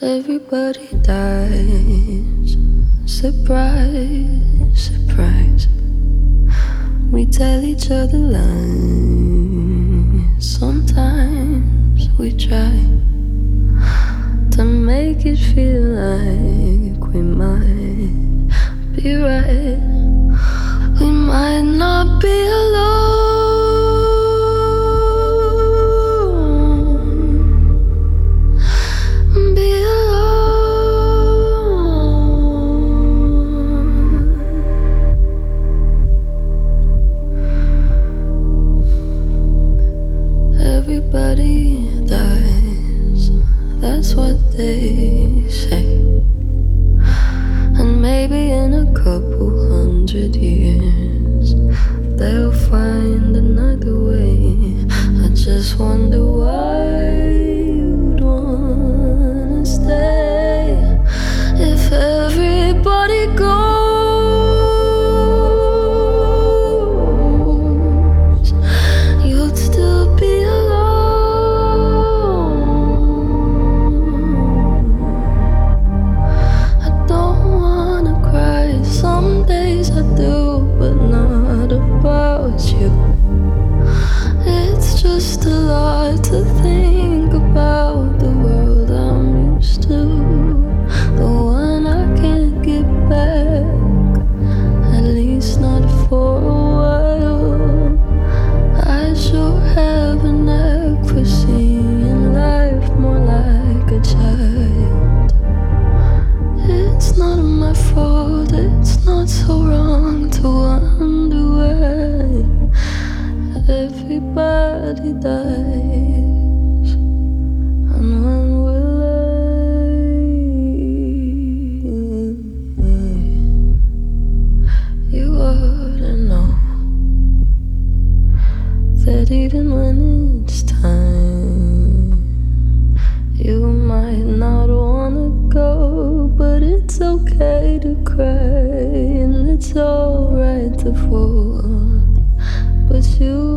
Everybody dies. Surprise, surprise. We tell each other lies. Sometimes we try to make it feel like we might be right. We might not be alone. Be alone. Everybody dies. That's what they say. And maybe in a couple 100 years they'll find another way. I just wonder why you'd wanna stay if everybody goes. You'd still be alone. I don't wanna cry. Some days I do, but not about you. It's just a lot to think about. The world I'm used to, the one I can't get back, at least not for a while. I sure have a knack for seeing life more like a child. It's not my fault, it's not so wrong to wonder why everybody dies. And when will you ought to know that even when it's time, you might not wanna go, but it's okay to cry and it's alright to fall. But you